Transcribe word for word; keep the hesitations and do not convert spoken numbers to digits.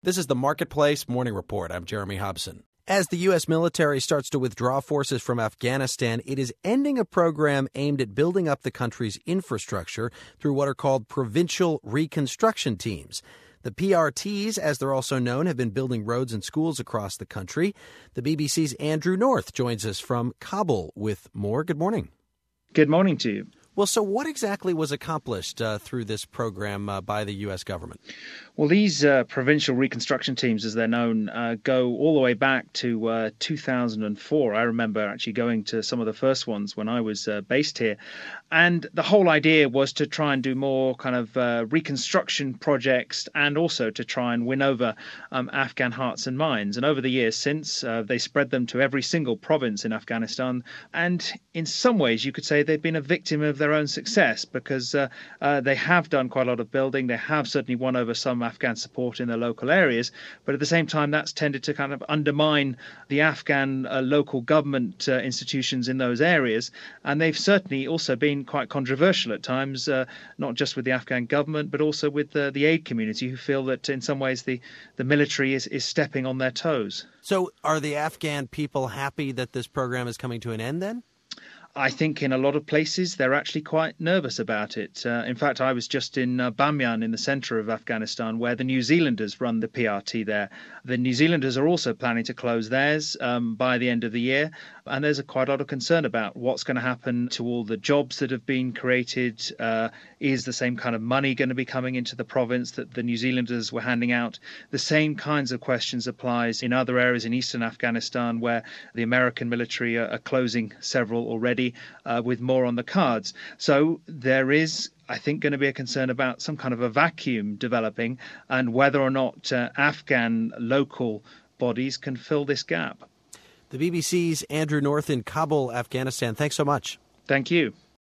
This is the Marketplace Morning Report. I'm Jeremy Hobson. As the U S military starts to withdraw forces from Afghanistan, it is ending a program aimed at building up the country's infrastructure through what are called provincial reconstruction teams. The P R Ts, as they're also known, have been building roads and schools across the country. The B B C's Andrew North joins us from Kabul with more. Good morning. Good morning to you. Well, so what exactly was accomplished uh, through this program uh, by the U S government? Well, these uh, provincial reconstruction teams, as they're known, uh, go all the way back to uh, two thousand four. I remember actually going to some of the first ones when I was uh, based here. And the whole idea was to try and do more kind of uh, reconstruction projects and also to try and win over um, Afghan hearts and minds. And over the years since, uh, they spread them to every single province in Afghanistan. And in some ways, you could say they've been a victim of their own success because uh, uh, they have done quite a lot of building. They have certainly won over some Afghan support in their local areas. But at the same time, that's tended to kind of undermine the Afghan uh, local government uh, institutions in those areas. And they've certainly also been quite controversial at times, uh, not just with the Afghan government, but also with uh, the aid community, who feel that in some ways the, the military is, is stepping on their toes. So are the Afghan people happy that this program is coming to an end then? I think in a lot of places they're actually quite nervous about it. Uh, in fact, I was just in uh, Bamyan in the centre of Afghanistan, where the New Zealanders run the P R T there. The New Zealanders are also planning to close theirs um, by the end of the year. And there's a quite a lot of concern about what's going to happen to all the jobs that have been created. Uh, is the same kind of money going to be coming into the province that the New Zealanders were handing out? The same kinds of questions applies in other areas in eastern Afghanistan, where the American military are, are closing several already, uh, with more on the cards. So there is, I think, going to be a concern about some kind of a vacuum developing and whether or not uh, Afghan local bodies can fill this gap. The B B C's Andrew North in Kabul, Afghanistan. Thanks so much. Thank you.